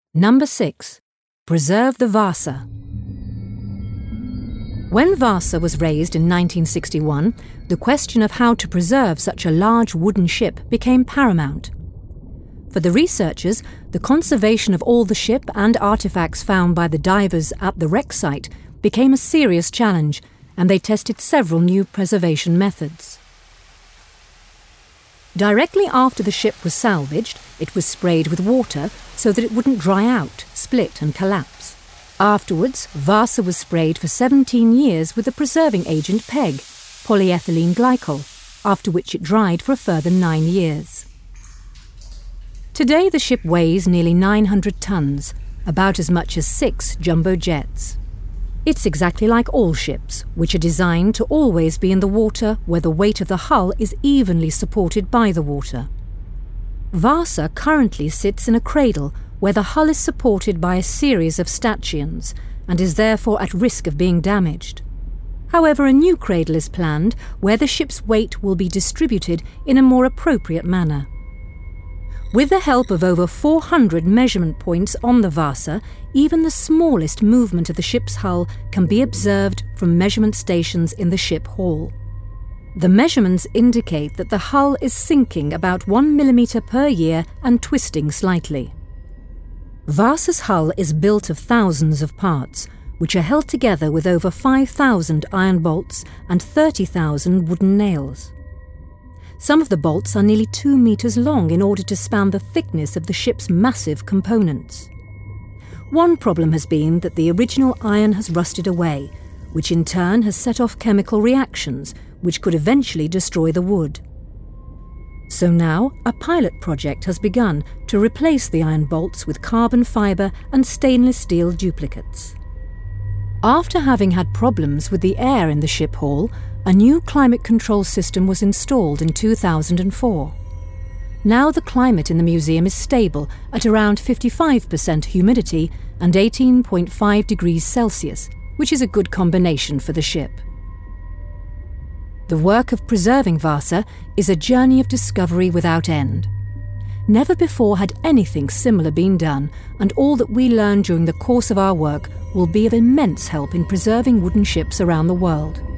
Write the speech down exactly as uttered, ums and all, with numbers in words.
Number six. Preserve the Vasa. When Vasa was raised in nineteen sixty-one, the question of how to preserve such a large wooden ship became paramount. For the researchers, the conservation of all the ship and artefacts found by the divers at the wreck site became a serious challenge, and they tested several new preservation methods. Directly after the ship was salvaged, it was sprayed with water so that it wouldn't dry out, split and collapse. Afterwards, Vasa was sprayed for seventeen years with the preserving agent PEG, polyethylene glycol, after which it dried for a further nine years. Today the ship weighs nearly nine hundred tons, about as much as six jumbo jets. It's exactly like all ships, which are designed to always be in the water where the weight of the hull is evenly supported by the water. Vasa currently sits in a cradle where the hull is supported by a series of stanchions and is therefore at risk of being damaged. However, a new cradle is planned where the ship's weight will be distributed in a more appropriate manner. With the help of over four hundred measurement points on the Vasa, even the smallest movement of the ship's hull can be observed from measurement stations in the ship hall. The measurements indicate that the hull is sinking about one millimetre per year and twisting slightly. Vasa's hull is built of thousands of parts, which are held together with over five thousand iron bolts and thirty thousand wooden nails. Some of the bolts are nearly two metres long in order to span the thickness of the ship's massive components. One problem has been that the original iron has rusted away, which in turn has set off chemical reactions which could eventually destroy the wood. So now a pilot project has begun to replace the iron bolts with carbon fibre and stainless steel duplicates. After having had problems with the air in the ship hall, a new climate control system was installed in two thousand four. Now the climate in the museum is stable at around fifty-five percent humidity and eighteen point five degrees Celsius, which is a good combination for the ship. The work of preserving Vasa is a journey of discovery without end. Never before had anything similar been done, and all that we learn during the course of our work will be of immense help in preserving wooden ships around the world.